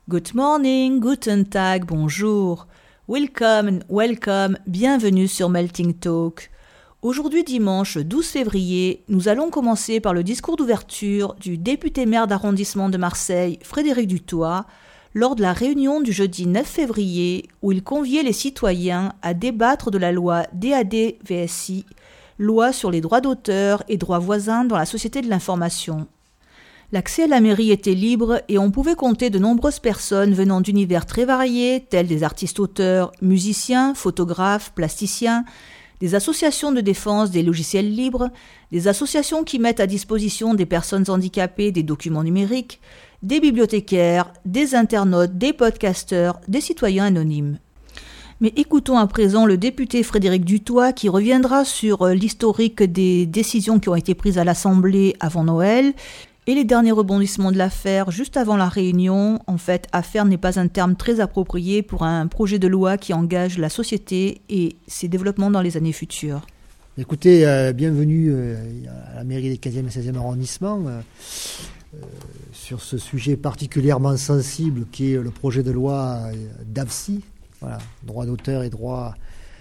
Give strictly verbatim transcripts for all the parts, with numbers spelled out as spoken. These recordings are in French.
Good morning, guten Tag, bonjour. Welcome, welcome, bienvenue sur Melting Talk. Aujourd'hui dimanche douze février, nous allons commencer par le discours d'ouverture du député maire d'arrondissement de Marseille, Frédéric Dutoit, lors de la réunion du jeudi neuf février où il conviait les citoyens à débattre de la loi D A D V S I, loi sur les droits d'auteur et droits voisins dans la société de l'information. L'accès à la mairie était libre et on pouvait compter de nombreuses personnes venant d'univers très variés, tels des artistes-auteurs, musiciens, photographes, plasticiens, des associations de défense des logiciels libres, des associations qui mettent à disposition des personnes handicapées des documents numériques, des bibliothécaires, des internautes, des podcasteurs, des citoyens anonymes. Mais écoutons à présent le député Frédéric Dutoit qui reviendra sur l'historique des décisions qui ont été prises à l'Assemblée avant Noël et les derniers rebondissements de l'affaire juste avant la réunion. En fait, affaire n'est pas un terme très approprié pour un projet de loi qui engage la société et ses développements dans les années futures. Écoutez, euh, bienvenue euh, à la mairie des quinzième et seizième arrondissements euh, euh, sur ce sujet particulièrement sensible qui est le projet de loi euh, D A V S I, voilà, droit d'auteur et droits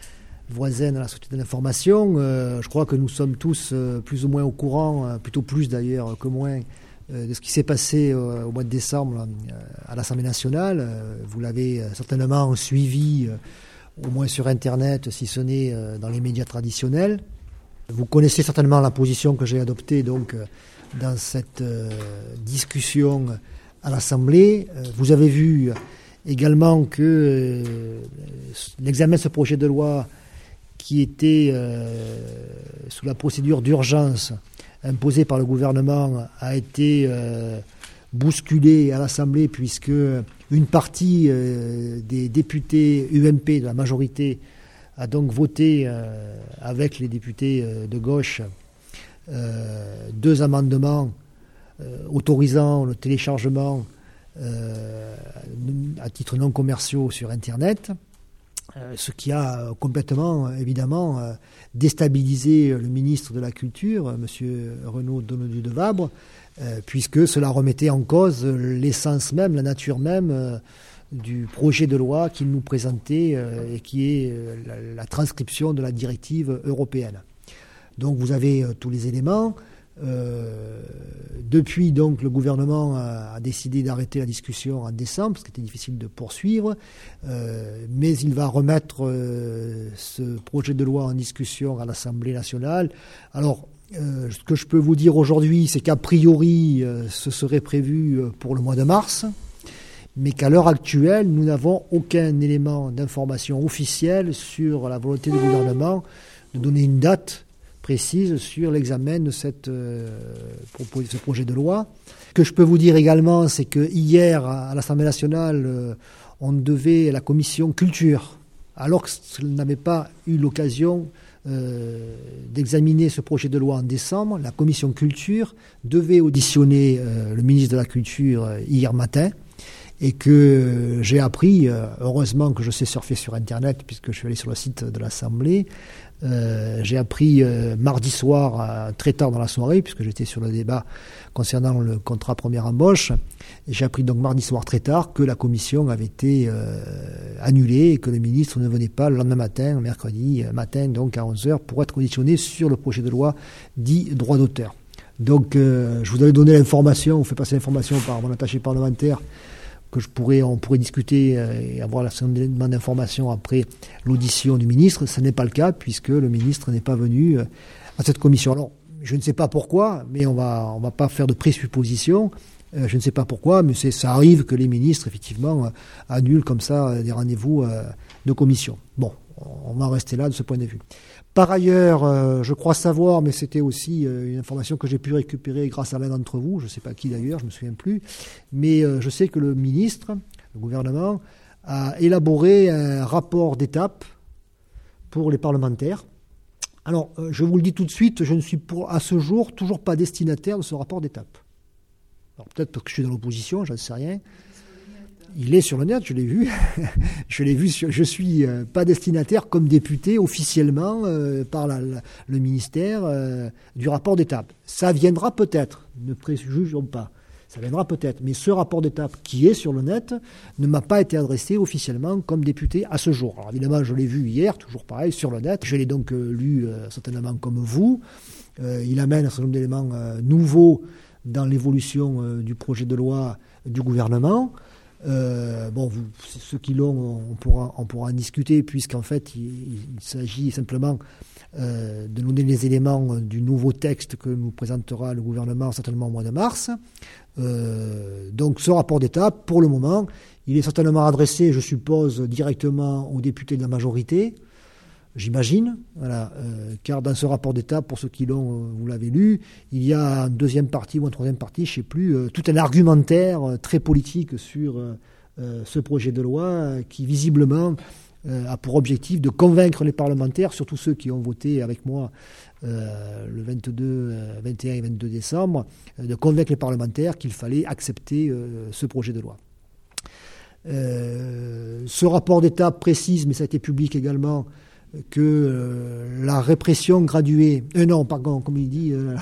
voisins dans la société de l'information. Euh, je crois que nous sommes tous euh, plus ou moins au courant, euh, plutôt plus d'ailleurs que moins, euh, de ce qui s'est passé euh, au mois de décembre euh, à l'Assemblée nationale. Euh, vous l'avez euh, certainement suivi, euh, au moins sur Internet, si ce n'est euh, dans les médias traditionnels. Vous connaissez certainement la position que j'ai adoptée donc, euh, dans cette euh, discussion à l'Assemblée. Euh, vous avez vu également que euh, l'examen de ce projet de loi qui était euh, sous la procédure d'urgence imposée par le gouvernement a été euh, bousculé à l'Assemblée puisque une partie euh, des députés U M P de la majorité a donc voté euh, avec les députés euh, de gauche euh, deux amendements euh, autorisant le téléchargement euh, à titre non commerciaux sur Internet. Euh, ce qui a complètement, évidemment, euh, déstabilisé le ministre de la Culture, M. Renaud Donadieu de Vabre, euh, puisque cela remettait en cause l'essence même, la nature même euh, du projet de loi qu'il nous présentait euh, et qui est euh, la, la transcription de la directive européenne. Donc vous avez euh, tous les éléments. Euh, depuis, donc, le gouvernement a, a décidé d'arrêter la discussion en décembre, parce qu'il était difficile de poursuivre, euh, mais il va remettre euh, ce projet de loi en discussion à l'Assemblée nationale. Alors, euh, ce que je peux vous dire aujourd'hui, c'est qu'a priori, euh, ce serait prévu pour le mois de mars, mais qu'à l'heure actuelle, nous n'avons aucun élément d'information officielle sur la volonté du gouvernement de donner une date précise sur l'examen de cette, euh, propos, ce projet de loi. Ce que je peux vous dire également, c'est que hier, à l'Assemblée nationale, euh, on devait, la commission culture, alors qu'elle n'avait pas eu l'occasion euh, d'examiner ce projet de loi en décembre, la commission culture devait auditionner euh, le ministre de la Culture euh, hier matin, et que euh, j'ai appris, euh, heureusement que je sais surfer sur Internet, puisque je suis allé sur le site de l'Assemblée, Euh, j'ai appris euh, mardi soir, euh, très tard dans la soirée, puisque j'étais sur le débat concernant le contrat première embauche, et j'ai appris donc mardi soir très tard que la commission avait été euh, annulée et que le ministre ne venait pas le lendemain matin, mercredi matin, donc à onze heures, pour être auditionné sur le projet de loi dit droit d'auteur. Donc euh, je vous avais donné l'information, on fait passer l'information par mon attaché parlementaire, que je pourrais, on pourrait discuter et avoir la demande d'information après l'audition du ministre. Ce n'est pas le cas puisque le ministre n'est pas venu à cette commission. Alors, je ne sais pas pourquoi, mais on va, on va pas faire de présuppositions. Euh, je ne sais pas pourquoi, mais c'est, ça arrive que les ministres, effectivement, euh, annulent comme ça des rendez-vous euh, de commission. Bon, on va rester là de ce point de vue. Par ailleurs, euh, je crois savoir, mais c'était aussi euh, une information que j'ai pu récupérer grâce à l'un d'entre vous, je ne sais pas qui d'ailleurs, je ne me souviens plus, mais euh, je sais que le ministre, le gouvernement, a élaboré un rapport d'étape pour les parlementaires. Alors, euh, je vous le dis tout de suite, je ne suis pour, à ce jour toujours pas destinataire de ce rapport d'étape. Alors peut-être parce que je suis dans l'opposition, j'en sais rien. Il est sur le net, je l'ai vu. je l'ai vu. Sur, je suis euh, pas destinataire comme député officiellement euh, par la, la, le ministère euh, du rapport d'étape. Ça viendra peut-être, ne préjugeons pas. Ça viendra peut-être. Mais ce rapport d'étape qui est sur le net ne m'a pas été adressé officiellement comme député à ce jour. Alors évidemment, je l'ai vu hier, toujours pareil, sur le net. Je l'ai donc euh, lu euh, certainement comme vous. Euh, il amène un certain nombre d'éléments euh, nouveaux dans l'évolution euh, du projet de loi du gouvernement. Euh, bon, vous, ceux qui l'ont, on pourra, on pourra en discuter, puisqu'en fait, il, il s'agit simplement euh, de nous donner les éléments du nouveau texte que nous présentera le gouvernement certainement au mois de mars. Euh, donc, ce rapport d'étape, pour le moment, il est certainement adressé, je suppose, directement aux députés de la majorité. J'imagine, voilà, euh, car dans ce rapport d'étape, pour ceux qui l'ont, euh, vous l'avez lu, il y a une deuxième partie ou une troisième partie, je ne sais plus, euh, tout un argumentaire euh, très politique sur euh, euh, ce projet de loi euh, qui visiblement euh, a pour objectif de convaincre les parlementaires, surtout ceux qui ont voté avec moi euh, le vingt-deux, euh, vingt et un et vingt-deux décembre, euh, de convaincre les parlementaires qu'il fallait accepter euh, ce projet de loi. Euh, ce rapport d'étape précise, mais ça a été public également, que euh, la répression graduée... Euh, non, pardon, comme il dit... Euh,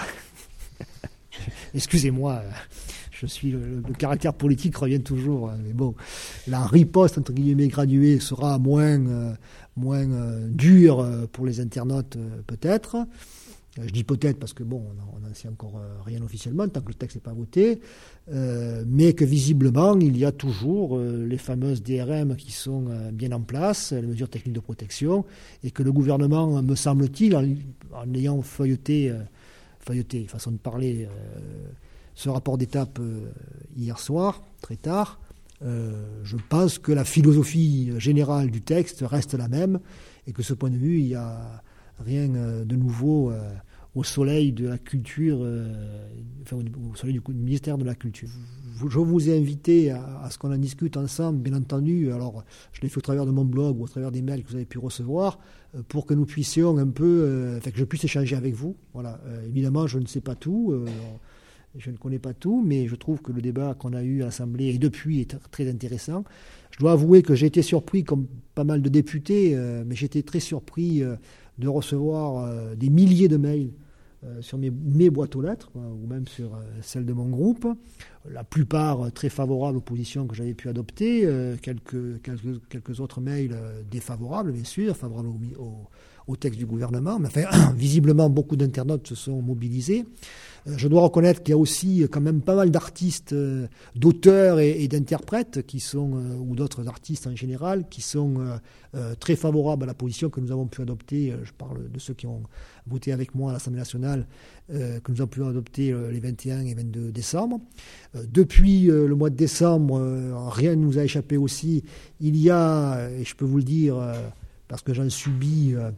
excusez-moi, je suis le, le caractère politique revient toujours, mais bon, la riposte, entre guillemets, graduée sera moins, euh, moins euh, dure pour les internautes, euh, peut-être. Je dis peut-être parce que, bon, on n'en sait encore rien officiellement, tant que le texte n'est pas voté, euh, mais que visiblement, il y a toujours euh, les fameuses D R M qui sont euh, bien en place, les mesures techniques de protection, et que le gouvernement, me semble-t-il, en, en ayant feuilleté, euh, feuilleté, façon de parler, euh, ce rapport d'étape euh, hier soir, très tard, euh, je pense que la philosophie générale du texte reste la même, et que de ce point de vue, il n'y a rien euh, de nouveau euh, au soleil de la culture, euh, enfin au soleil du, du ministère de la Culture. Je vous ai invité à, à ce qu'on en discute ensemble, bien entendu. Alors, je l'ai fait au travers de mon blog ou au travers des mails que vous avez pu recevoir, euh, pour que nous puissions un peu, euh, enfin que je puisse échanger avec vous. Voilà. Euh, évidemment, je ne sais pas tout, euh, je ne connais pas tout, mais je trouve que le débat qu'on a eu à l'Assemblée et depuis est très intéressant. Je dois avouer que j'ai été surpris, comme pas mal de députés, euh, mais j'étais très surpris euh, de recevoir euh, des milliers de mails euh, sur mes, mes boîtes aux lettres, quoi, ou même sur euh, celles de mon groupe, la plupart euh, très favorables aux positions que j'avais pu adopter, euh, quelques, quelques, quelques autres mails euh, défavorables, bien sûr, favorables au, au, au texte du gouvernement, mais enfin, visiblement, beaucoup d'internautes se sont mobilisés. Je dois reconnaître qu'il y a aussi quand même pas mal d'artistes, euh, d'auteurs et, et d'interprètes qui sont, euh, ou d'autres artistes en général, qui sont euh, euh, très favorables à la position que nous avons pu adopter. Je parle de ceux qui ont voté avec moi à l'Assemblée nationale, euh, que nous avons pu adopter euh, les vingt et un et vingt-deux décembre. Euh, depuis euh, le mois de décembre, euh, rien ne nous a échappé aussi. Il y a, et je peux vous le dire, euh, parce que j'en subis... Euh,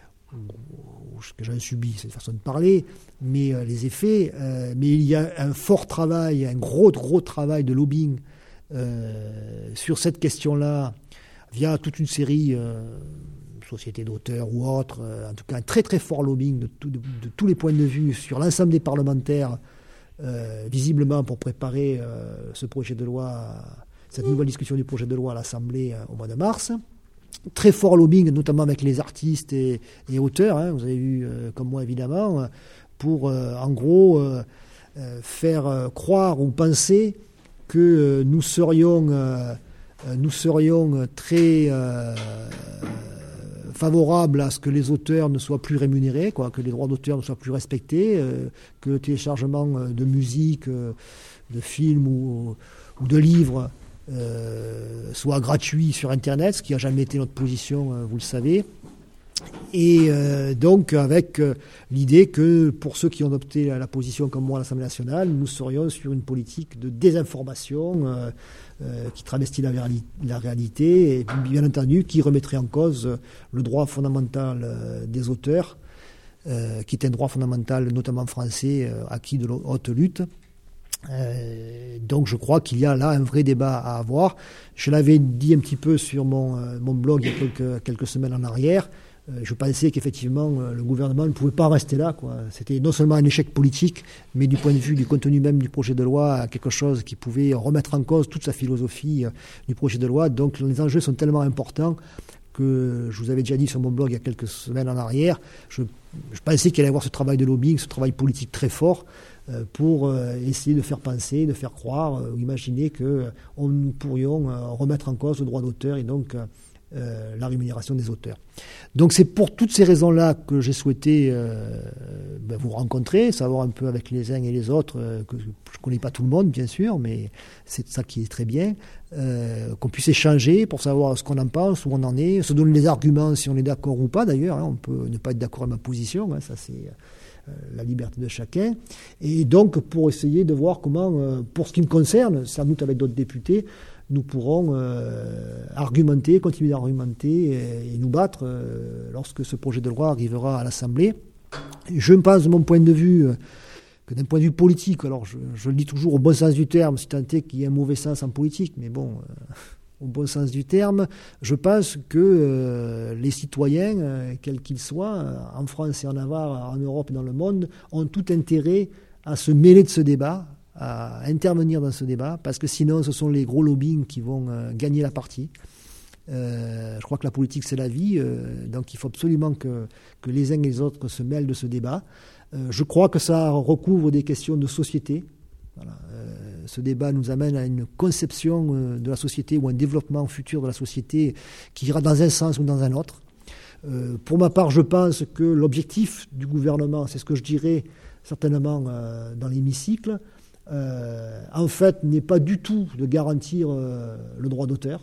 que j'en subis, c'est une façon de parler, mais euh, les effets, euh, mais il y a un fort travail, un gros, gros travail de lobbying euh, sur cette question-là, via toute une série, euh, sociétés d'auteurs ou autres, euh, en tout cas un très très fort lobbying de, tout, de, de tous les points de vue sur l'ensemble des parlementaires, euh, visiblement pour préparer euh, ce projet de loi, cette nouvelle discussion du projet de loi à l'Assemblée euh, au mois de mars. Très fort lobbying, notamment avec les artistes et, et auteurs, hein, vous avez vu euh, comme moi évidemment, pour euh, en gros euh, euh, faire euh, croire ou penser que euh, nous serions, euh, nous serions très euh, favorables à ce que les auteurs ne soient plus rémunérés, quoi, que les droits d'auteur ne soient plus respectés, euh, que le téléchargement de musique, euh, de films ou, ou de livres Euh, soit gratuit sur Internet, ce qui n'a jamais été notre position, euh, vous le savez. Et euh, donc avec euh, l'idée que pour ceux qui ont adopté la, la position comme moi à l'Assemblée nationale, nous serions sur une politique de désinformation euh, euh, qui travestit la, la réalité et bien entendu qui remettrait en cause le droit fondamental euh, des auteurs, euh, qui est un droit fondamental notamment français, euh, acquis de haute lutte. Euh, donc je crois qu'il y a là un vrai débat à avoir. Je l'avais dit un petit peu sur mon, euh, mon blog il y a quelques, quelques semaines en arrière. Euh, je pensais qu'effectivement euh, le gouvernement ne pouvait pas rester là, quoi. C'était non seulement un échec politique, mais du point de vue du contenu même du projet de loi, quelque chose qui pouvait remettre en cause toute sa philosophie euh, du projet de loi. Donc les enjeux sont tellement importants que je vous avais déjà dit sur mon blog il y a quelques semaines en arrière. Je, je pensais qu'il allait y avoir ce travail de lobbying, ce travail politique très fort euh, pour euh, essayer de faire penser, de faire croire euh, ou imaginer que euh, on, nous pourrions euh, remettre en cause le droit d'auteur et donc euh, Euh, la rémunération des auteurs. Donc c'est pour toutes ces raisons-là que j'ai souhaité euh, ben, vous rencontrer, savoir un peu avec les uns et les autres, euh, que je ne connais pas tout le monde bien sûr, mais c'est ça qui est très bien, euh, qu'on puisse échanger pour savoir ce qu'on en pense, où on en est, se donner les arguments si on est d'accord ou pas d'ailleurs, hein, on peut ne pas être d'accord avec ma position, hein, ça c'est euh, la liberté de chacun, et donc pour essayer de voir comment, euh, pour ce qui me concerne, sans doute avec d'autres députés, nous pourrons euh, argumenter, continuer d'argumenter et, et nous battre euh, lorsque ce projet de loi arrivera à l'Assemblée. Je me pense de mon point de vue euh, que d'un point de vue politique, alors je, je le dis toujours au bon sens du terme, si tant est qu'il y ait un mauvais sens en politique, mais bon, euh, au bon sens du terme, je pense que euh, les citoyens, euh, quels qu'ils soient, euh, en France et en Navarre, en Europe et dans le monde, ont tout intérêt à se mêler de ce débat, à intervenir dans ce débat, parce que sinon ce sont les gros lobbying qui vont euh, gagner la partie. Euh, je crois que la politique c'est la vie, euh, donc il faut absolument que, que les uns et les autres se mêlent de ce débat. Euh, je crois que ça recouvre des questions de société. Voilà. Euh, ce débat nous amène à une conception euh, de la société ou un développement futur de la société qui ira dans un sens ou dans un autre. Euh, pour ma part, je pense que l'objectif du gouvernement, c'est ce que je dirais certainement euh, dans l'hémicycle, Euh, en fait, n'est pas du tout de garantir euh, le droit d'auteur,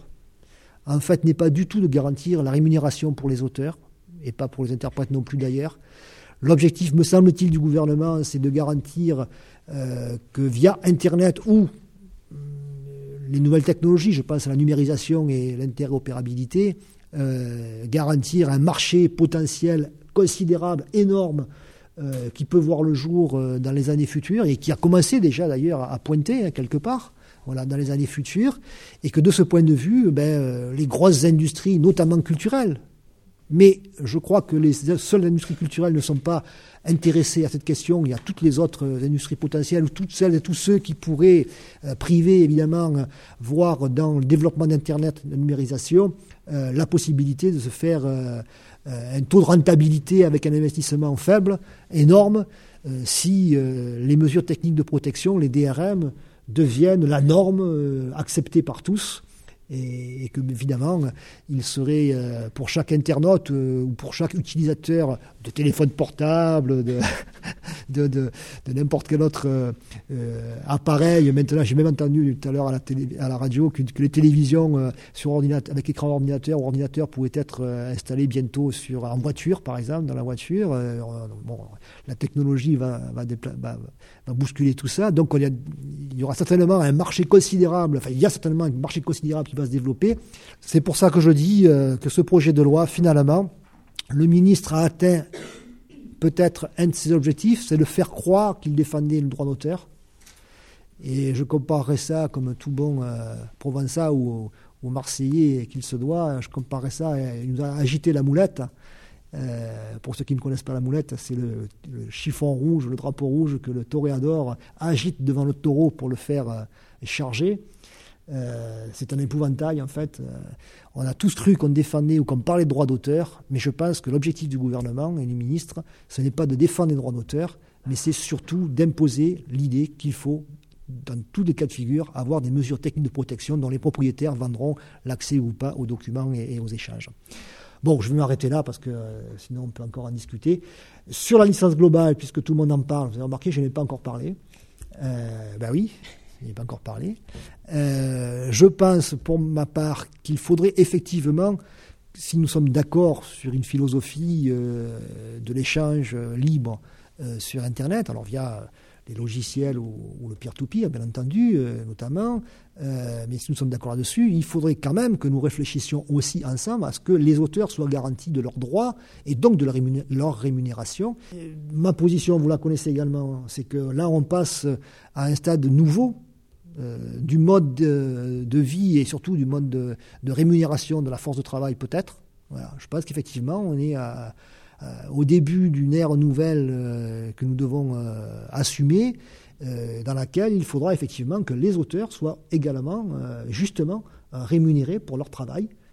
en fait, n'est pas du tout de garantir la rémunération pour les auteurs, et pas pour les interprètes non plus d'ailleurs. L'objectif, me semble-t-il, du gouvernement, c'est de garantir euh, que via Internet ou euh, les nouvelles technologies, je pense à la numérisation et l'interopérabilité, euh, garantir un marché potentiel considérable, énorme, Euh, qui peut voir le jour euh, dans les années futures et qui a commencé déjà d'ailleurs à, à pointer hein, quelque part voilà, dans les années futures, et que de ce point de vue, ben, euh, les grosses industries, notamment culturelles, mais je crois que les seules industries culturelles ne sont pas intéressées à cette question, il y a toutes les autres industries potentielles, ou toutes celles et tous ceux qui pourraient, euh, privés évidemment, euh, voir dans le développement d'Internet, de la numérisation, euh, la possibilité de se faire... Euh, un taux de rentabilité avec un investissement faible, énorme, euh, si euh, les mesures techniques de protection, les D R M, deviennent la norme euh, acceptée par tous, et, et que évidemment il serait euh, pour chaque internaute euh, ou pour chaque utilisateur de téléphone portable, de, de, de, de n'importe quel autre euh, euh, appareil. Maintenant, j'ai même entendu tout à l'heure à la, télé, à la radio que, que les télévisions euh, sur ordinateur, avec écran ordinateur ou ordinateur pouvaient être euh, installées bientôt sur, en voiture, par exemple, dans la voiture. Euh, bon, la technologie va, va, dépla- va, va bousculer tout ça. Donc, il y, a, il y aura certainement un marché considérable, enfin, il y a certainement un marché considérable qui va se développer. C'est pour ça que je dis euh, que ce projet de loi, finalement, le ministre a atteint peut-être un de ses objectifs, c'est de faire croire qu'il défendait le droit d'auteur. Et je comparerais ça, comme tout bon euh, Provençal ou, ou Marseillais qu'il se doit, je comparerais ça, il nous a agité la moulette. Euh, pour ceux qui ne connaissent pas la moulette, c'est le, le chiffon rouge, le drapeau rouge que le toréador agite devant le taureau pour le faire euh, charger. Euh, c'est un épouvantail en fait. Euh, on a tous cru qu'on défendait ou qu'on parlait de droits d'auteur, mais je pense que l'objectif du gouvernement et du ministre, ce n'est pas de défendre les droits d'auteur, mais c'est surtout d'imposer l'idée qu'il faut, dans tous les cas de figure, avoir des mesures techniques de protection dont les propriétaires vendront l'accès ou pas aux documents et, et aux échanges. Bon, je vais m'arrêter là parce que euh, sinon on peut encore en discuter. Sur la licence globale, puisque tout le monde en parle, vous avez remarqué, je n'ai pas encore parlé. Euh, ben oui. Il n'est pas encore parlé. Euh, je pense, pour ma part, qu'il faudrait effectivement, si nous sommes d'accord sur une philosophie euh, de l'échange libre euh, sur Internet, alors via les logiciels ou, ou le peer-to-peer, bien entendu, euh, notamment, euh, mais si nous sommes d'accord là-dessus, il faudrait quand même que nous réfléchissions aussi ensemble à ce que les auteurs soient garantis de leurs droits et donc de leur, rémuné- leur rémunération. Et ma position, vous la connaissez également, c'est que là, on passe à un stade nouveau, Euh, du mode de, de vie et surtout du mode de, de rémunération de la force de travail peut-être. Voilà. Je pense qu'effectivement on est à, à, au début d'une ère nouvelle euh, que nous devons euh, assumer, euh, dans laquelle il faudra effectivement que les auteurs soient également euh, justement euh, rémunérés pour leur travail,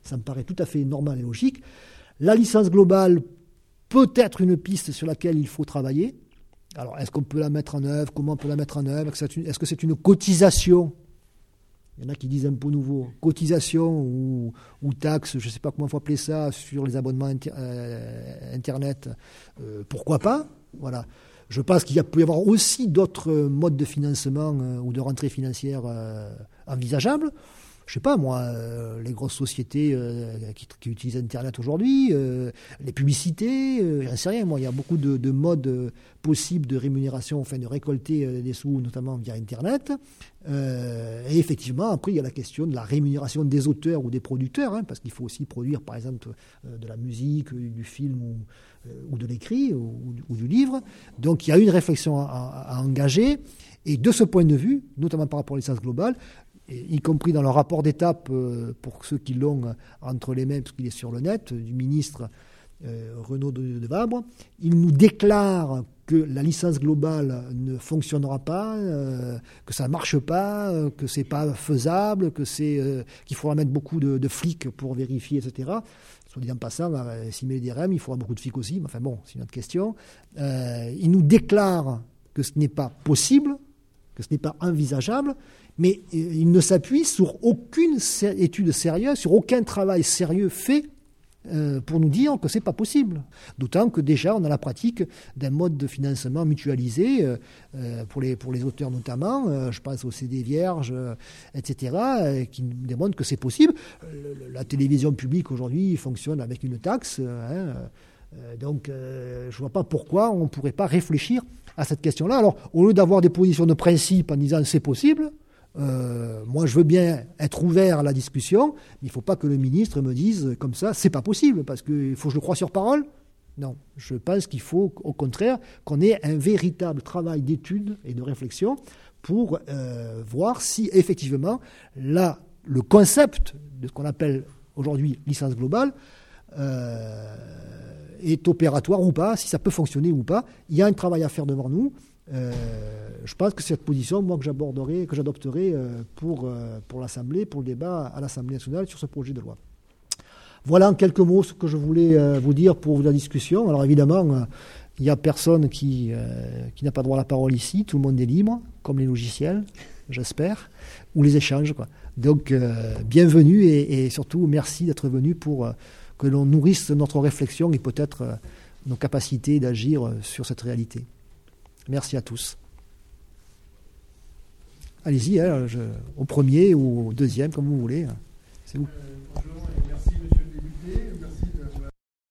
Ça me paraît tout à fait normal et logique. La licence globale peut être une piste sur laquelle il faut travailler. Alors, est-ce qu'on peut la mettre en œuvre? Comment on peut la mettre en œuvre? Est-ce que c'est une cotisation? Il y en a qui disent impôt nouveau. Cotisation ou, ou taxe, je ne sais pas comment il faut appeler ça, sur les abonnements inter, euh, Internet. Euh, pourquoi pas? Voilà. Je pense qu'il y a, peut y avoir aussi d'autres modes de financement euh, ou de rentrée financière euh, envisageables. Je ne sais pas, moi, euh, les grosses sociétés euh, qui, qui utilisent Internet aujourd'hui, euh, les publicités, euh, j'en sais rien. Moi, il y a beaucoup de, de modes euh, possibles de rémunération, enfin de récolter euh, des sous, notamment via Internet. Euh, et effectivement, après, il y a la question de la rémunération des auteurs ou des producteurs, hein, parce qu'il faut aussi produire, par exemple, euh, de la musique, du film ou, euh, ou de l'écrit ou, ou du livre. Donc, il y a une réflexion à, à, à engager. Et de ce point de vue, notamment par rapport à la licence globale, y compris dans le rapport d'étape, euh, pour ceux qui l'ont entre les mains, parce qu'il est sur le net, du ministre euh, Renaud de, de Vabre, il nous déclare que la licence globale ne fonctionnera pas, euh, que ça ne marche pas, euh, que ce n'est pas faisable, que c'est, euh, qu'il faudra mettre beaucoup de, de flics pour vérifier, et cetera. Soit dit en passant, euh, s'il met des R E M, il faudra beaucoup de flics aussi, mais enfin bon, c'est une autre question. Euh, il nous déclare que ce n'est pas possible, que ce n'est pas envisageable, mais il ne s'appuie sur aucune étude sérieuse, sur aucun travail sérieux fait euh, pour nous dire que ce n'est pas possible. D'autant que déjà, on a la pratique d'un mode de financement mutualisé, euh, pour, les, pour les auteurs notamment, euh, je pense au C D vierge, euh, et cetera, euh, qui nous démontrent que c'est possible. Le, la télévision publique aujourd'hui fonctionne avec une taxe, euh, hein, donc euh, je ne vois pas pourquoi on ne pourrait pas réfléchir à cette question-là. Alors, au lieu d'avoir des positions de principe en disant c'est possible, Euh, moi, je veux bien être ouvert à la discussion, mais il ne faut pas que le ministre me dise comme ça, c'est pas possible, parce qu'il faut que je le croie sur parole. Non, je pense qu'il faut, au contraire, qu'on ait un véritable travail d'étude et de réflexion pour euh, voir si, effectivement, là, le concept de ce qu'on appelle aujourd'hui licence globale euh, est opératoire ou pas, si ça peut fonctionner ou pas. Il y a un travail à faire devant nous. Euh, je pense que c'est cette position, moi, que j'aborderai, que j'adopterai euh, pour, euh, pour l'Assemblée, pour le débat à l'Assemblée nationale sur ce projet de loi. Voilà en quelques mots ce que je voulais euh, vous dire pour la discussion. Alors évidemment, euh, il n'y a personne qui, euh, qui n'a pas droit à la parole ici, tout le monde est libre, comme les logiciels, j'espère, ou les échanges, quoi. Donc, euh, bienvenue et, et surtout merci d'être venu pour euh, que l'on nourrisse notre réflexion et peut-être euh, nos capacités d'agir euh, sur cette réalité. Merci à tous. Allez-y, hein, je, au premier ou au deuxième, comme vous voulez. C'est vous. Euh, bonjour et merci, monsieur le député. Merci de...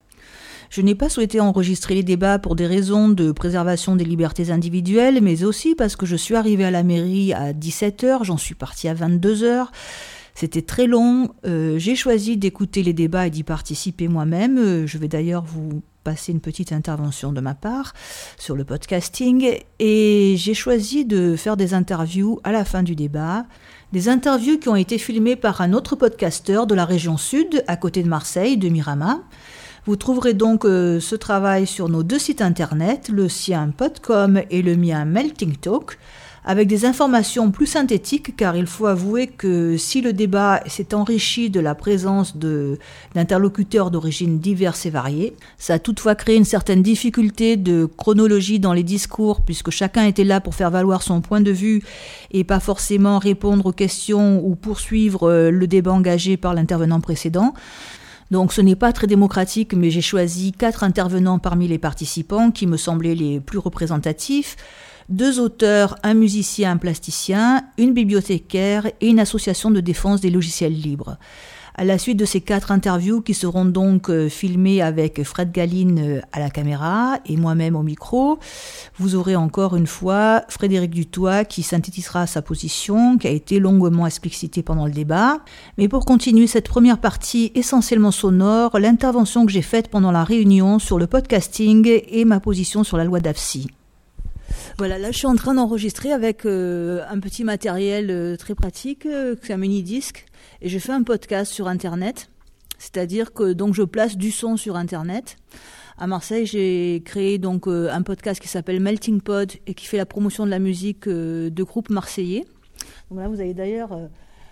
Je n'ai pas souhaité enregistrer les débats pour des raisons de préservation des libertés individuelles, mais aussi parce que je suis arrivée à la mairie à dix-sept heures, j'en suis partie à vingt-deux heures. C'était très long. Euh, j'ai choisi d'écouter les débats et d'y participer moi-même. Euh, je vais d'ailleurs vous passer une petite intervention de ma part sur le podcasting. Et j'ai choisi de faire des interviews à la fin du débat. Des interviews qui ont été filmées par un autre podcasteur de la région sud, à côté de Marseille, de Mirama. Vous trouverez donc euh, ce travail sur nos deux sites internet, le sien Podcom et le mien Melting Talk, avec des informations plus synthétiques, car il faut avouer que si le débat s'est enrichi de la présence de, d'interlocuteurs d'origines diverses et variées, ça a toutefois créé une certaine difficulté de chronologie dans les discours, puisque chacun était là pour faire valoir son point de vue et pas forcément répondre aux questions ou poursuivre le débat engagé par l'intervenant précédent. Donc ce n'est pas très démocratique, mais j'ai choisi quatre intervenants parmi les participants qui me semblaient les plus représentatifs. Deux auteurs, un musicien, un plasticien, une bibliothécaire et une association de défense des logiciels libres. À la suite de ces quatre interviews qui seront donc euh, filmées avec Fred Galine euh, à la caméra et moi-même au micro, vous aurez encore une fois Frédéric Dutoit qui synthétisera sa position, qui a été longuement explicitée pendant le débat. Mais pour continuer cette première partie essentiellement sonore, l'intervention que j'ai faite pendant la réunion sur le podcasting et ma position sur la loi d'Afsi. Voilà, là je suis en train d'enregistrer avec euh, un petit matériel euh, très pratique, euh, c'est un mini-disque, et je fais un podcast sur Internet, c'est-à-dire que donc je place du son sur Internet. À Marseille, j'ai créé donc euh, un podcast qui s'appelle Melting Pod et qui fait la promotion de la musique euh, de groupes marseillais. Donc là, vous avez d'ailleurs euh,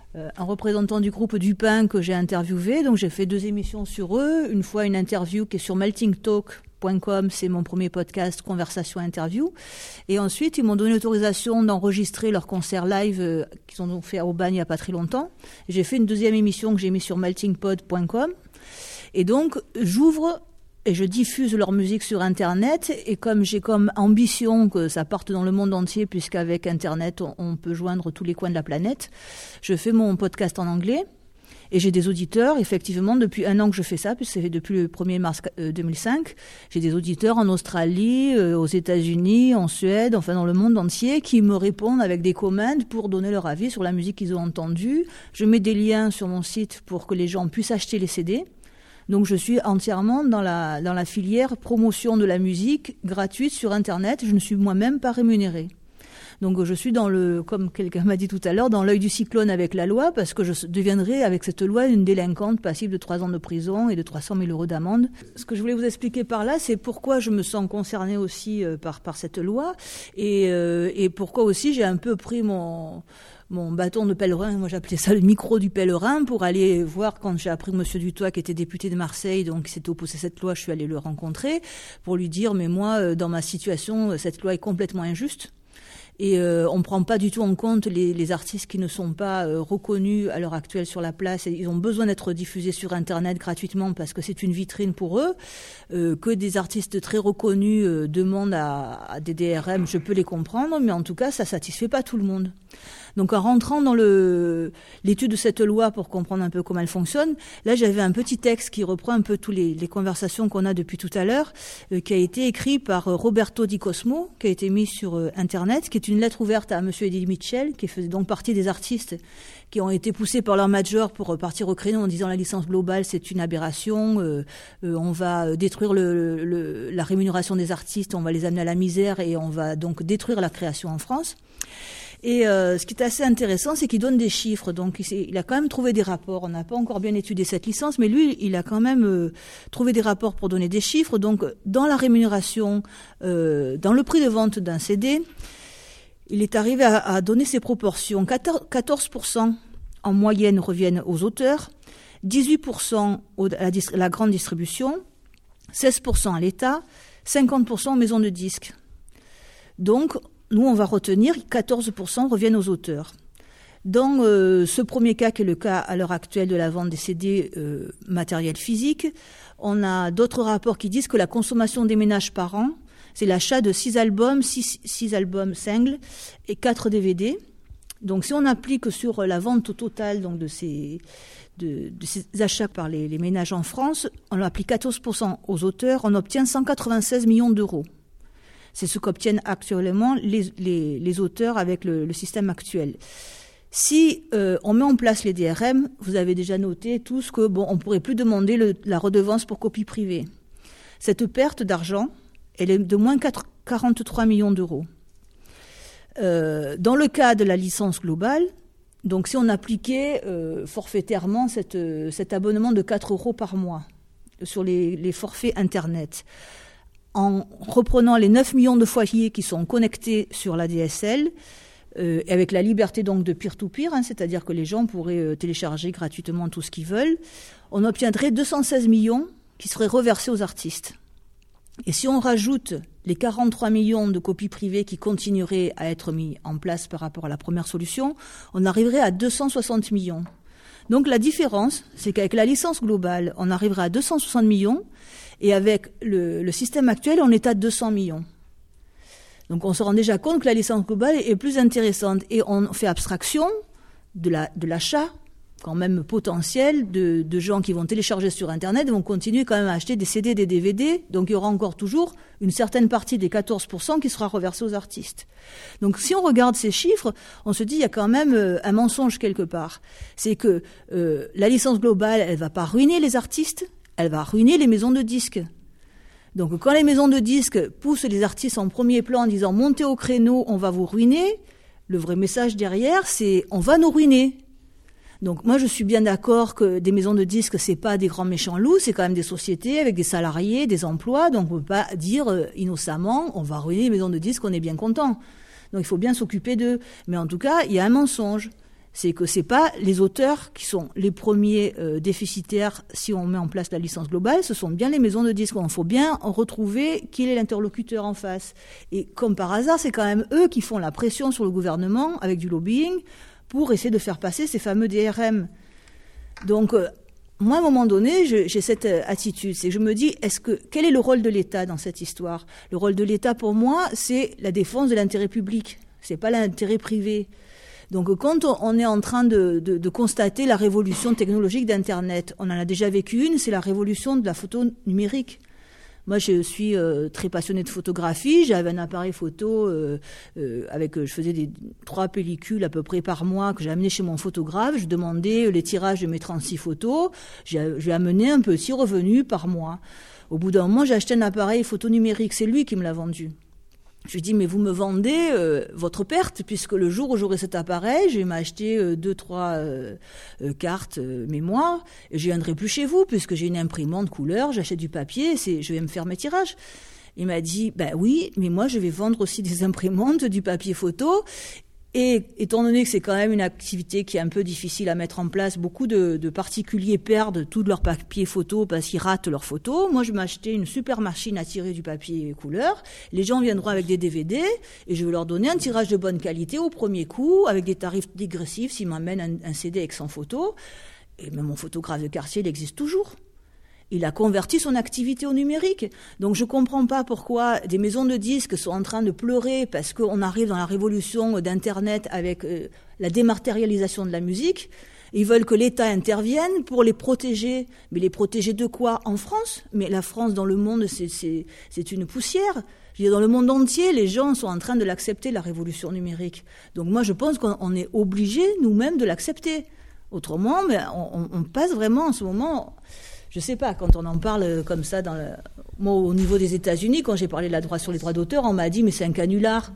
euh, un représentant du groupe du pain que j'ai interviewé. Donc j'ai fait deux émissions sur eux. Une fois une interview qui est sur melting talk point com, c'est mon premier podcast conversation interview. Et ensuite ils m'ont donné l'autorisation d'enregistrer leur concert live euh, qu'ils ont fait à Aubagne il n'y a pas très longtemps. Et j'ai fait une deuxième émission que j'ai mise sur melting pod point com. Et donc j'ouvre et je diffuse leur musique sur Internet, et comme j'ai comme ambition que ça parte dans le monde entier, puisqu'avec Internet, on, on peut joindre tous les coins de la planète, je fais mon podcast en anglais, et j'ai des auditeurs, effectivement, depuis un an que je fais ça, puisque c'est depuis le premier mars deux mille cinq, j'ai des auditeurs en Australie, euh, aux États-Unis, en Suède, enfin dans le monde entier, qui me répondent avec des commandes pour donner leur avis sur la musique qu'ils ont entendue. Je mets des liens sur mon site pour que les gens puissent acheter les C D. Donc je suis entièrement dans la, dans la filière promotion de la musique gratuite sur Internet. Je ne suis moi-même pas rémunérée. Donc je suis dans le, comme quelqu'un m'a dit tout à l'heure, dans l'œil du cyclone avec la loi, parce que je deviendrai avec cette loi une délinquante passible de trois ans de prison et de trois cent mille euros d'amende. Ce que je voulais vous expliquer par là, c'est pourquoi je me sens concernée aussi euh, par, par cette loi, et, euh, et pourquoi aussi j'ai un peu pris mon... mon bâton de pèlerin, moi j'appelais ça le micro du pèlerin, pour aller voir, quand j'ai appris que M. Dutoit, qui était député de Marseille, donc qui s'était opposé à cette loi, je suis allée le rencontrer, pour lui dire, mais moi, dans ma situation, cette loi est complètement injuste. Et euh, on ne prend pas du tout en compte les, les artistes qui ne sont pas euh, reconnus à l'heure actuelle sur la place. Et ils ont besoin d'être diffusés sur Internet gratuitement parce que c'est une vitrine pour eux. Euh, que des artistes très reconnus euh, demandent à, à des D R M, je peux les comprendre, mais en tout cas, ça ne satisfait pas tout le monde. Donc en rentrant dans le, l'étude de cette loi pour comprendre un peu comment elle fonctionne, là j'avais un petit texte qui reprend un peu toutes les, les conversations qu'on a depuis tout à l'heure, euh, qui a été écrit par euh, Roberto Di Cosmo, qui a été mis sur euh, Internet, qui est une lettre ouverte à M. Eddie Mitchell, qui faisait donc partie des artistes qui ont été poussés par leur major pour partir au créneau en disant la licence globale c'est une aberration, euh, euh, on va détruire le, le, la rémunération des artistes, on va les amener à la misère et on va donc détruire la création en France. Et euh, ce qui est assez intéressant, c'est qu'il donne des chiffres. Donc, il, il a quand même trouvé des rapports. On n'a pas encore bien étudié cette licence, mais lui, il a quand même euh, trouvé des rapports pour donner des chiffres. Donc, dans la rémunération, euh, dans le prix de vente d'un C D, il est arrivé à, à donner ses proportions. quatorze pour cent en moyenne reviennent aux auteurs, dix-huit pour cent au, à la, la grande distribution, seize pour cent à l'État, cinquante pour cent aux maisons de disques. Donc, nous, on va retenir quatorze pour cent reviennent aux auteurs. Dans euh, ce premier cas, qui est le cas à l'heure actuelle de la vente des C D euh, matériel physique, on a d'autres rapports qui disent que la consommation des ménages par an, c'est l'achat de six albums, six albums singles et quatre D V D. Donc si on applique sur la vente totale donc, de, ces, de, de ces achats par les, les ménages en France, on applique quatorze pour cent aux auteurs, on obtient cent quatre-vingt-seize millions d'euros. C'est ce qu'obtiennent actuellement les, les, les auteurs avec le, le système actuel. Si euh, on met en place les D R M, vous avez déjà noté tous que bon, on ne pourrait plus demander le, la redevance pour copie privée. Cette perte d'argent, elle est de moins quarante-trois millions d'euros. Euh, dans le cas de la licence globale, donc si on appliquait euh, forfaitairement cette, euh, cet abonnement de quatre euros par mois sur les, les forfaits Internet, en reprenant les neuf millions de foyers qui sont connectés sur l'A D S L, euh, avec la liberté donc de peer-to-peer, hein, c'est-à-dire que les gens pourraient euh, télécharger gratuitement tout ce qu'ils veulent, on obtiendrait deux cent seize millions qui seraient reversés aux artistes. Et si on rajoute les quarante-trois millions de copies privées qui continueraient à être mis en place par rapport à la première solution, on arriverait à deux cent soixante millions. Donc la différence, c'est qu'avec la licence globale, on arriverait à deux cent soixante millions, et avec le, le système actuel, on est à deux cents millions. Donc on se rend déjà compte que la licence globale est plus intéressante. Et on fait abstraction de, la, de l'achat, quand même potentiel, de, de gens qui vont télécharger sur Internet et vont continuer quand même à acheter des C D, des D V D. Donc il y aura encore toujours une certaine partie des quatorze pour cent qui sera reversée aux artistes. Donc si on regarde ces chiffres, on se dit il y a quand même euh, un mensonge quelque part. C'est que euh, la licence globale, elle ne va pas ruiner les artistes, elle va ruiner les maisons de disques. Donc quand les maisons de disques poussent les artistes en premier plan en disant « montez au créneau, on va vous ruiner », le vrai message derrière, c'est « on va nous ruiner ». Donc moi je suis bien d'accord que des maisons de disques, c'est pas des grands méchants loups, c'est quand même des sociétés avec des salariés, des emplois, donc on peut pas dire euh, innocemment « on va ruiner les maisons de disques, on est bien content ». Donc il faut bien s'occuper d'eux. Mais en tout cas, il y a un mensonge. c'est que c'est pas les auteurs qui sont les premiers euh, déficitaires si on met en place la licence globale, ce sont bien les maisons de disques. Il faut bien retrouver qui est l'interlocuteur en face. Et comme par hasard, c'est quand même eux qui font la pression sur le gouvernement avec du lobbying pour essayer de faire passer ces fameux D R M. Donc, euh, moi, à un moment donné, je, j'ai cette euh, attitude. C'est que je me dis, est-ce que quel est le rôle de l'État dans cette histoire ? Le rôle de l'État, pour moi, c'est la défense de l'intérêt public. C'est pas l'intérêt privé. Donc, quand on est en train de, de, de constater la révolution technologique d'Internet, on en a déjà vécu une, c'est la révolution de la photo numérique. Moi, je suis euh, très passionnée de photographie. J'avais un appareil photo euh, euh, avec, je faisais des trois pellicules à peu près par mois que j'ai amené chez mon photographe. Je demandais les tirages de mes trente-six photos. J'ai, j'ai amené un petit revenu par mois. Au bout d'un moment, j'ai acheté un appareil photo numérique. C'est lui qui me l'a vendu. Je lui dis, mais vous me vendez euh, votre perte, puisque le jour où j'aurai cet appareil, je vais m'acheter euh, deux, trois euh, euh, cartes euh, mémoire, et je viendrai plus chez vous, puisque j'ai une imprimante couleur, j'achète du papier, c'est, je vais me faire mes tirages. Il m'a dit, ben oui, mais moi je vais vendre aussi des imprimantes, du papier photo, et étant donné que c'est quand même une activité qui est un peu difficile à mettre en place, beaucoup de, de particuliers perdent tout leur papier photo parce qu'ils ratent leurs photos. Moi, je vais m'acheter une super machine à tirer du papier couleur. Les gens viendront avec des D V D et je vais leur donner un tirage de bonne qualité au premier coup, avec des tarifs dégressifs s'ils m'amènent un, un C D avec cent photos. Et même mon photographe de quartier, il existe toujours. Il a converti son activité au numérique. Donc je comprends pas pourquoi des maisons de disques sont en train de pleurer parce qu'on arrive dans la révolution d'Internet avec euh, la dématérialisation de la musique. Ils veulent que l'État intervienne pour les protéger. Mais les protéger de quoi ? En France ? Mais la France dans le monde, c'est, c'est, c'est une poussière. Je veux dire, dans le monde entier, les gens sont en train de l'accepter, la révolution numérique. Donc moi, je pense qu'on est obligé nous-mêmes de l'accepter. Autrement, mais on, on passe vraiment en ce moment... Je sais pas, quand on en parle comme ça, dans le... moi, au niveau des États-Unis, quand j'ai parlé de la droit sur les droits d'auteur, on m'a dit, mais c'est un canular.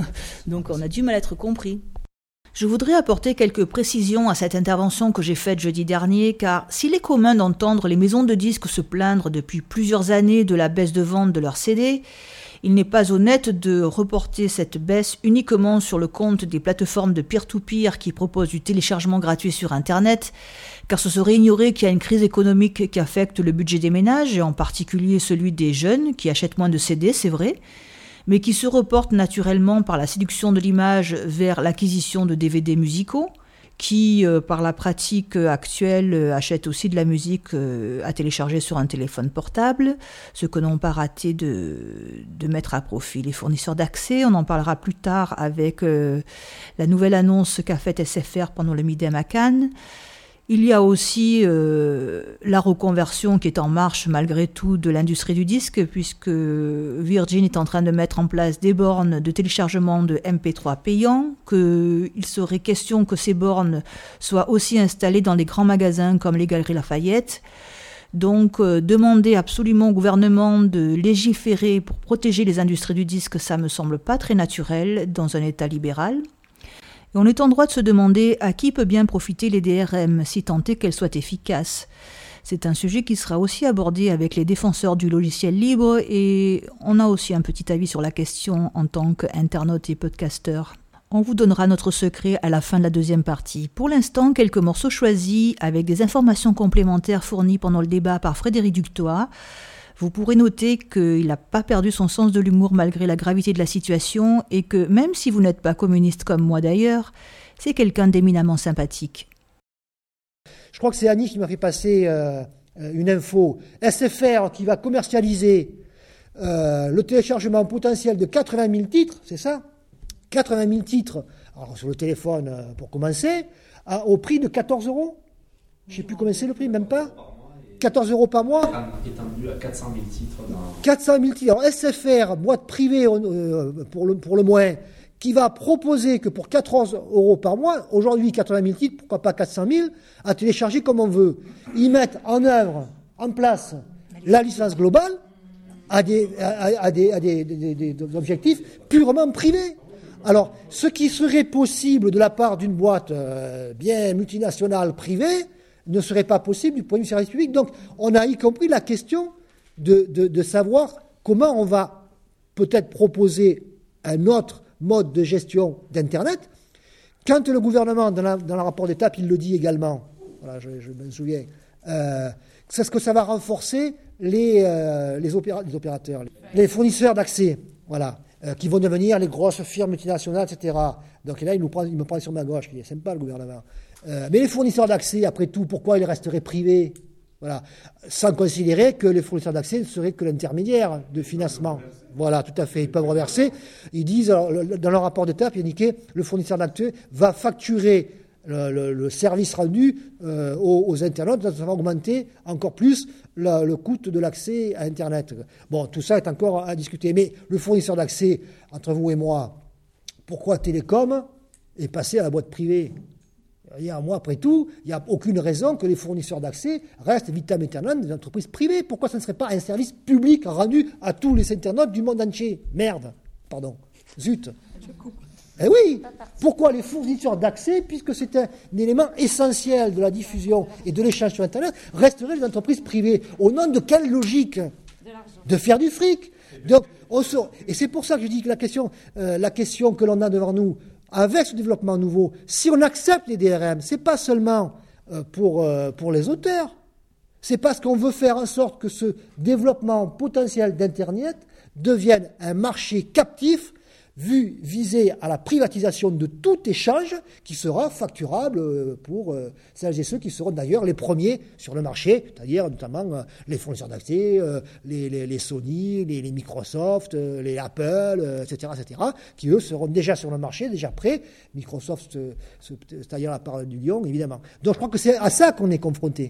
Donc, on a du mal à être compris. Je voudrais apporter quelques précisions à cette intervention que j'ai faite jeudi dernier, car s'il est commun d'entendre les maisons de disques se plaindre depuis plusieurs années de la baisse de vente de leurs C D, il n'est pas honnête de reporter cette baisse uniquement sur le compte des plateformes de peer-to-peer qui proposent du téléchargement gratuit sur Internet, car ce serait ignorer qu'il y a une crise économique qui affecte le budget des ménages, et en particulier celui des jeunes qui achètent moins de C D, c'est vrai, mais qui se reporte naturellement par la séduction de l'image vers l'acquisition de D V D musicaux, qui, euh, par la pratique actuelle, euh, achètent aussi de la musique euh, à télécharger sur un téléphone portable, ce que n'ont pas raté de, de mettre à profit les fournisseurs d'accès. On en parlera plus tard avec euh, la nouvelle annonce qu'a faite S F R pendant le Midem à Cannes. Il y a aussi euh, la reconversion qui est en marche malgré tout de l'industrie du disque, puisque Virgin est en train de mettre en place des bornes de téléchargement de M P trois payants, qu'il serait question que ces bornes soient aussi installées dans les grands magasins comme les Galeries Lafayette. Donc, euh, demander absolument au gouvernement de légiférer pour protéger les industries du disque, ça me semble pas très naturel dans un État libéral. Et on est en droit de se demander à qui peut bien profiter les D R M, si tant est qu'elles soient efficaces. C'est un sujet qui sera aussi abordé avec les défenseurs du logiciel libre, et on a aussi un petit avis sur la question en tant qu'internaute et podcasteur. On vous donnera notre secret à la fin de la deuxième partie. Pour l'instant, quelques morceaux choisis avec des informations complémentaires fournies pendant le débat par Frédéric Ductois. Vous pourrez noter qu'il n'a pas perdu son sens de l'humour malgré la gravité de la situation, et que même si vous n'êtes pas communiste comme moi d'ailleurs, c'est quelqu'un d'éminemment sympathique. Je crois que c'est Annie qui m'a fait passer euh, une info. S F R qui va commercialiser euh, le téléchargement potentiel de quatre-vingt mille titres, c'est ça ? quatre-vingt mille titres, alors sur le téléphone euh, pour commencer, à, au prix de quatorze euros. Je ne sais plus combien c'est le prix, même pas quatorze euros par mois. Étendu à quatre cent mille titres. Dans... quatre cent mille titres. Alors S F R, boîte privée euh, pour, le, pour le moins, qui va proposer que pour quatorze euros par mois, aujourd'hui quatre-vingt mille titres, pourquoi pas quatre cent mille, à télécharger comme on veut. Ils mettent en œuvre, en place, la licence globale à des, à, à des, à des, des, des, des objectifs purement privés. Alors, ce qui serait possible de la part d'une boîte euh, bien multinationale privée, ne serait pas possible du point de vue du service public. Donc, on a y compris la question de, de, de savoir comment on va peut-être proposer un autre mode de gestion d'Internet quand le gouvernement, dans, la, dans le rapport d'étape, il le dit également, voilà, je, je me souviens, euh, c'est ce que ça va renforcer les, euh, les, opéra- les opérateurs, les fournisseurs d'accès, voilà, euh, qui vont devenir les grosses firmes multinationales, et cetera. Donc là, il, nous prend, il me prend sur ma gauche, il est sympa le gouvernement. Euh, mais les fournisseurs d'accès, après tout, pourquoi ils resteraient privés? Voilà, sans considérer que les fournisseurs d'accès ne seraient que l'intermédiaire de financement. Voilà, tout à fait. Ils peuvent reverser. Ils disent, alors, dans leur rapport d'étape, il y a indiqué le fournisseur d'accès va facturer le, le, le service rendu euh, aux, aux internautes, ça va augmenter encore plus la, le coût de l'accès à Internet. Bon, tout ça est encore à discuter. Mais le fournisseur d'accès, entre vous et moi, pourquoi Télécom est passé à la boîte privée? Moi, après tout, il n'y a aucune raison que les fournisseurs d'accès restent vitam aeternam des entreprises privées. Pourquoi ce ne serait pas un service public rendu à tous les internautes du monde entier? Merde, pardon, zut. Eh oui, pourquoi les fournisseurs d'accès, puisque c'est un, un élément essentiel de la diffusion et de l'échange sur Internet, resteraient des entreprises privées? Au nom de quelle logique? De faire du fric. Donc, on sort, et c'est pour ça que je dis que la question, euh, la question que l'on a devant nous, avec ce développement nouveau, si on accepte les D R M, c'est pas seulement euh, pour, euh, pour les auteurs, c'est parce qu'on veut faire en sorte que ce développement potentiel d'Internet devienne un marché captif, vu visé à la privatisation de tout échange qui sera facturable pour euh, celles et ceux qui seront d'ailleurs les premiers sur le marché, c'est-à-dire notamment euh, les fournisseurs d'accès, euh, les, les, les Sony, les, les Microsoft, euh, les Apple, euh, et cetera, et cetera, qui eux seront déjà sur le marché, déjà prêts. Microsoft, euh, c'est-à-dire la parole du lion, évidemment. Donc je crois que c'est à ça qu'on est confronté.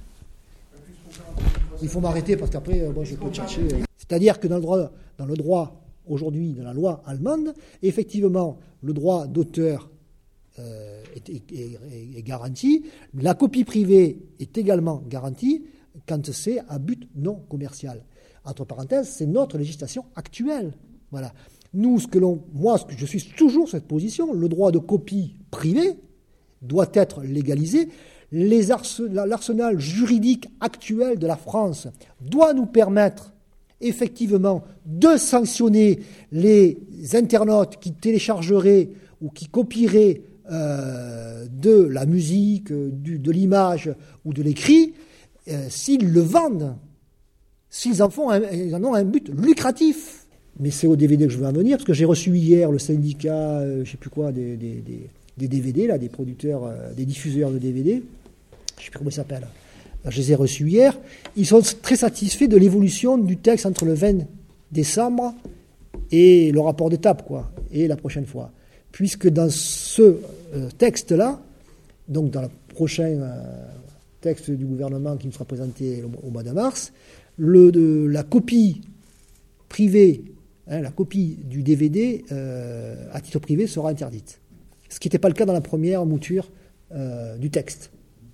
Il faut m'arrêter parce qu'après, euh, moi je peux chercher. Euh. C'est-à-dire que dans le droit, dans le droit aujourd'hui, dans la loi allemande, effectivement, le droit d'auteur euh, est, est, est, est garanti. La copie privée est également garantie quand c'est à but non commercial. Entre parenthèses, c'est notre législation actuelle. Voilà. Nous, ce que l'on, moi, ce que je suis toujours sur cette position, le droit de copie privée doit être légalisé. Les arse, l'arsenal juridique actuel de la France doit nous permettre effectivement de sanctionner les internautes qui téléchargeraient ou qui copieraient euh, de la musique, du, de l'image ou de l'écrit, euh, s'ils le vendent, s'ils en font un, ils en ont un but lucratif. Mais c'est au D V D que je veux en venir, parce que j'ai reçu hier le syndicat, euh, je ne sais plus quoi, des, des, des, des D V D, là, des producteurs, euh, des diffuseurs de D V D, je ne sais plus comment ils s'appellent. Je les ai reçus hier. Ils sont très satisfaits de l'évolution du texte entre le vingt décembre et le rapport d'étape, quoi, et la prochaine fois. Puisque dans ce euh, texte-là, donc dans le prochain euh, texte du gouvernement qui nous sera présenté au, au mois de mars, le, de, la copie privée, hein, la copie du D V D euh, à titre privé sera interdite. Ce qui n'était pas le cas dans la première mouture euh, du texte.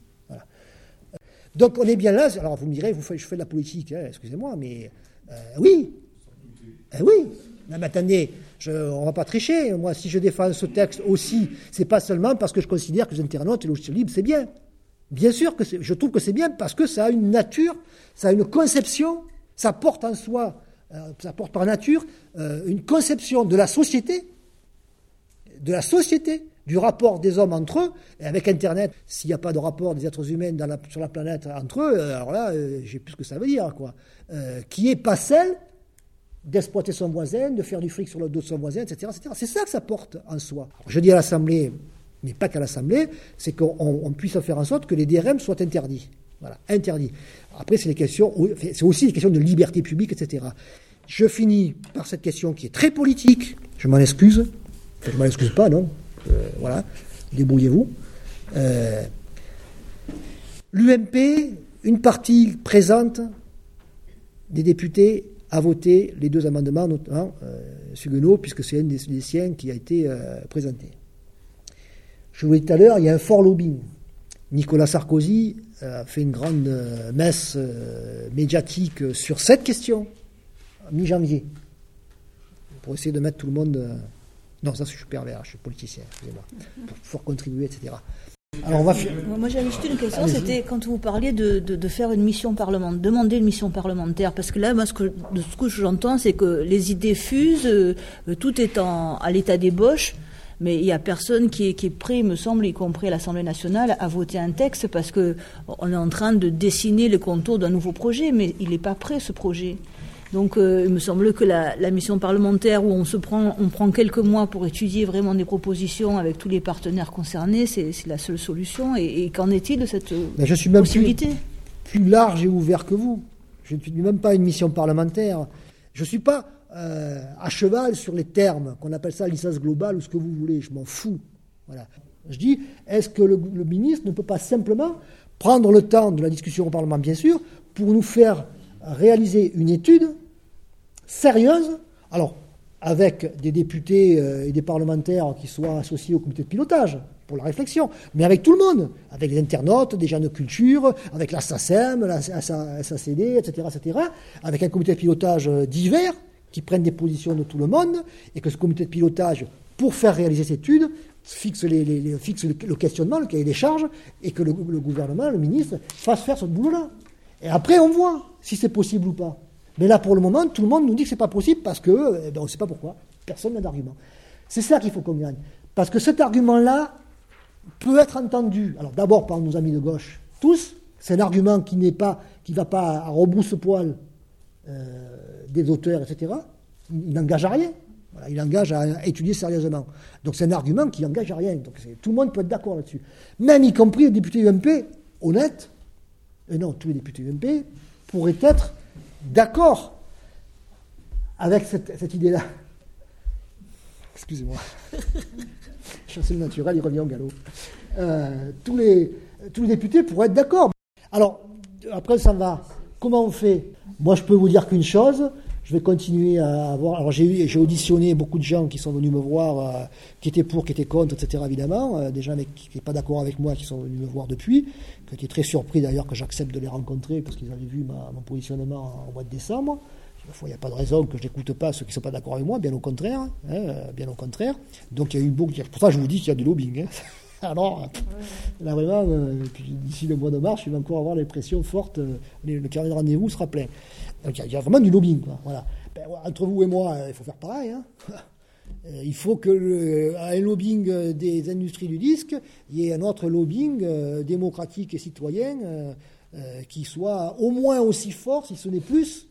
Donc on est bien là, alors vous me direz, vous faites, je fais de la politique, hein, excusez-moi, mais euh, oui, eh oui, non, mais attendez, je, on ne va pas tricher, moi si je défends ce texte aussi, c'est pas seulement parce que je considère que les internautes et le logiciel libre c'est bien, bien sûr que c'est, je trouve que c'est bien parce que ça a une nature, ça a une conception, ça porte en soi, euh, ça porte par nature euh, une conception de la société, de la société, du rapport des hommes entre eux, et avec Internet, s'il n'y a pas de rapport des êtres humains dans la, sur la planète entre eux, alors là, euh, je ne sais plus ce que ça veut dire, quoi. Euh, qui n'est pas celle d'exploiter son voisin, de faire du fric sur le dos de son voisin, et cetera, et cetera. C'est ça que ça porte en soi. Alors, je dis à l'Assemblée, mais pas qu'à l'Assemblée, c'est qu'on on puisse faire en sorte que les D R M soient interdits. Voilà, interdits. Après, c'est les questions, c'est aussi des questions de liberté publique, et cetera. Je finis par cette question qui est très politique. Je m'en excuse. Enfin, je ne m'en excuse pas, non. Euh, voilà, débrouillez-vous. Euh, L'U M P, une partie présente des députés a voté les deux amendements, notamment euh, Suguenot, puisque c'est un des, des siens qui a été euh, présenté. Je vous l'ai dit tout à l'heure, il y a un fort lobbying. Nicolas Sarkozy a fait une grande euh, messe euh, médiatique sur cette question, mi-janvier, pour essayer de mettre tout le monde... Euh, Non, ça, je suis pervers, je suis politicien, excusez-moi, pour pouvoir contribuer, et cetera. Alors, on va f... Moi, j'avais juste une question, Allez-y. C'était quand vous parliez de, de, de faire une mission parlementaire, demander une mission parlementaire, parce que là, moi, ce que, de ce que j'entends, c'est que les idées fusent, euh, tout est en, à l'état d'ébauche, Mais il n'y a personne qui est, qui est prêt, me semble, y compris à l'Assemblée nationale, à voter un texte parce qu'on est en train de dessiner les contours d'un nouveau projet, mais il n'est pas prêt, ce projet. Donc euh, il me semble que la, la mission parlementaire où on se prend, on prend quelques mois pour étudier vraiment des propositions avec tous les partenaires concernés, c'est, c'est la seule solution. Et, et qu'en est-il de cette Mais je suis même possibilité plus, plus large et ouvert que vous. Je ne suis même pas une mission parlementaire. Je ne suis pas euh, à cheval sur les termes, qu'on appelle ça licence globale ou ce que vous voulez. Je m'en fous. Voilà. Je dis, est-ce que le, le ministre ne peut pas simplement prendre le temps de la discussion au Parlement, bien sûr, pour nous faire réaliser une étude sérieuse, alors avec des députés et des parlementaires qui soient associés au comité de pilotage pour la réflexion, mais avec tout le monde, avec les internautes, des gens de culture, avec la SACEM, la S A C D, et cetera, et cetera, avec un comité de pilotage divers qui prennent des positions de tout le monde, et que ce comité de pilotage, pour faire réaliser cette étude, fixe, les, les, les, fixe le, le questionnement, le cahier des charges, et que le, le gouvernement, le ministre, fasse faire ce boulot-là. Et après, on voit si c'est possible ou pas. Mais là, pour le moment, tout le monde nous dit que c'est pas possible parce que, eh ben, on ne sait pas pourquoi. Personne n'a d'argument. C'est ça qu'il faut qu'on gagne. Parce que cet argument-là peut être entendu. Alors, d'abord par nos amis de gauche, tous. C'est un argument qui n'est pas, qui va pas à rebrousse-poil euh, des auteurs, et cetera. Il, il n'engage à rien. Voilà, il engage à étudier sérieusement. Donc, c'est un argument qui n'engage à rien. Donc, c'est, tout le monde peut être d'accord là-dessus. Même y compris les députés U M P, honnêtes, et non, tous les députés U M P pourraient être d'accord avec cette, cette idée-là. Excusez-moi. Chasser le naturel, il revient au galop. Euh, tous, les, tous les députés pourraient être d'accord. Alors, après, ça va. Comment on fait ? Moi, je peux vous dire qu'une chose, je vais continuer à avoir... Alors, j'ai, j'ai auditionné beaucoup de gens qui sont venus me voir, euh, qui étaient pour, qui étaient contre, et cetera, évidemment. Euh, des gens qui n'étaient pas d'accord avec moi, qui sont venus me voir depuis, qui étaient très surpris d'ailleurs que j'accepte de les rencontrer, parce qu'ils avaient vu ma, mon positionnement au mois de décembre. Il n'y a pas de raison que je n'écoute pas ceux qui ne sont pas d'accord avec moi, bien au contraire. Hein, bien au contraire. Donc, il y a eu beaucoup... Pour ça, je vous dis qu'il y a du lobbying. Hein. Alors, là, vraiment, euh, d'ici le mois de mars, je vais encore avoir les pressions fortes. Euh, le carnet de rendez-vous sera plein. Donc, il y, y a vraiment du lobbying. Quoi. Voilà. Ben, entre vous et moi, euh, il faut faire pareil. Hein. euh, il faut que le, un lobbying des industries du disque, il y ait un autre lobbying euh, démocratique et citoyen euh, euh, qui soit au moins aussi fort, si ce n'est plus,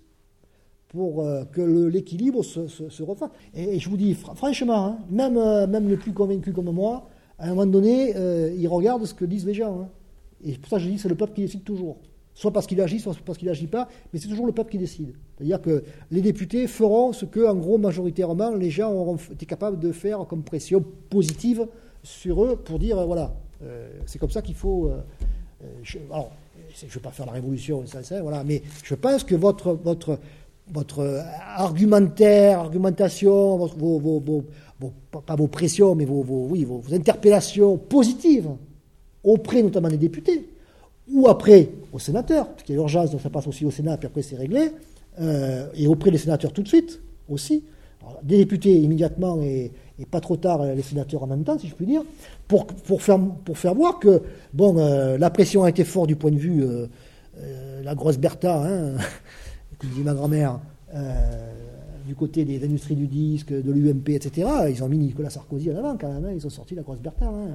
pour euh, que le, l'équilibre se, se, se refasse. Et, et je vous dis, fr- franchement, hein, même, euh, même les plus convaincus comme moi, à un moment donné, euh, ils regardent ce que disent les gens. Hein. Et pour ça, je dis, c'est le peuple qui décide toujours. Soit parce qu'il agit, soit parce qu'il n'agit pas, mais c'est toujours le peuple qui décide. C'est-à-dire que les députés feront ce que, en gros, majoritairement, les gens auront été capables de faire comme pression positive sur eux pour dire, euh, voilà, euh, c'est comme ça qu'il faut... Euh, euh, je, alors, je ne vais pas faire la révolution, ça, ça, voilà, mais je pense que votre... votre votre argumentaire, argumentation, vos, vos, vos, vos, vos, pas vos pressions, mais vos, vos, oui, vos, vos interpellations positives auprès notamment des députés, ou après aux sénateurs, parce qu'il y a urgence, donc ça passe aussi au Sénat, puis après c'est réglé, euh, et auprès des sénateurs tout de suite, aussi. Alors, des députés immédiatement et, et pas trop tard les sénateurs en même temps, si je puis dire, pour, pour, faire, pour faire voir que bon, euh, la pression a été forte du point de vue euh, euh, la grosse Bertha, hein, comme dit ma grand-mère, euh, du côté des industries du disque, de l'U M P, et cetera. Ils ont mis Nicolas Sarkozy en avant quand même, hein, ils ont sorti la grosse Bertha. Hein.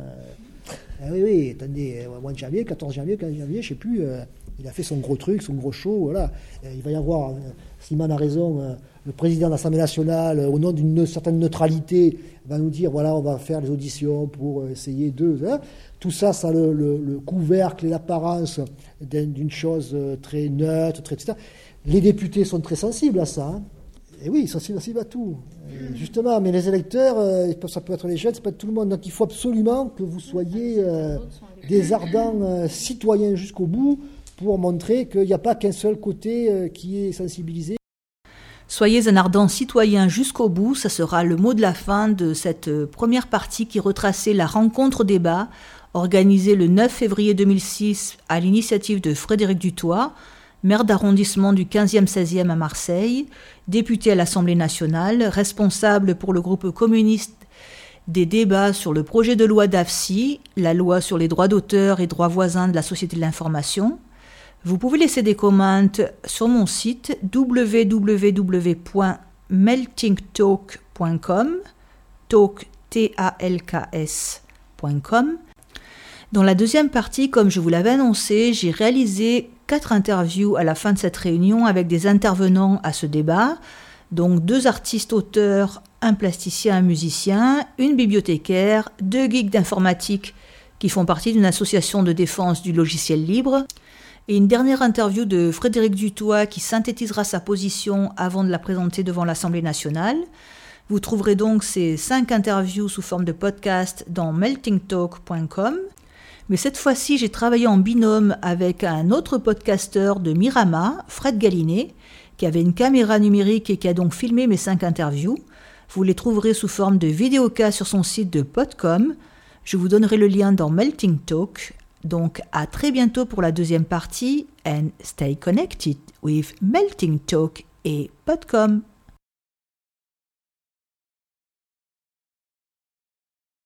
Euh, oui, oui, attendez, au mois de janvier, quatorze janvier, quinze janvier, je ne sais plus, euh, il a fait son gros truc, son gros show, voilà. Euh, il va y avoir, euh, Simon a raison, euh, le président de l'Assemblée nationale, euh, au nom d'une certaine neutralité, va nous dire, voilà, on va faire les auditions pour euh, essayer de... Hein. Tout ça, ça a le, le, le couvercle et l'apparence d'une chose euh, très neutre, très, et cetera. Les députés sont très sensibles à ça. Hein. Et oui, ils sont sensibles à tout. Et justement, mais les électeurs, euh, ça peut être les jeunes, ça peut être tout le monde. Donc il faut absolument que vous soyez euh, des ardents euh, citoyens jusqu'au bout pour montrer qu'il n'y a pas qu'un seul côté euh, qui est sensibilisé. Soyez un ardent citoyen jusqu'au bout, ça sera le mot de la fin de cette première partie qui retraçait la rencontre débat organisée le neuf février deux mille six à l'initiative de Frédéric Dutoit, maire d'arrondissement du quinzième seizième à Marseille, député à l'Assemblée nationale, responsable pour le groupe communiste des débats sur le projet de loi d'A F S I, la loi sur les droits d'auteur et droits voisins de la société de l'information. Vous pouvez laisser des commentaires sur mon site w w w point melting talk point com, talk T A L K S point com. Dans la deuxième partie, comme je vous l'avais annoncé, j'ai réalisé quatre interviews à la fin de cette réunion avec des intervenants à ce débat, donc deux artistes-auteurs, un plasticien, un musicien, une bibliothécaire, deux geeks d'informatique qui font partie d'une association de défense du logiciel libre, et une dernière interview de Frédéric Dutoit qui synthétisera sa position avant de la présenter devant l'Assemblée nationale. Vous trouverez donc ces cinq interviews sous forme de podcast dans melting talk point com. Mais cette fois-ci, j'ai travaillé en binôme avec un autre podcasteur de Mirama, Fred Gallinet, qui avait une caméra numérique et qui a donc filmé mes cinq interviews. Vous les trouverez sous forme de vidéocast sur son site de Podcom. Je vous donnerai le lien dans Melting Talk. Donc à très bientôt pour la deuxième partie and stay connected with Melting Talk et Podcom.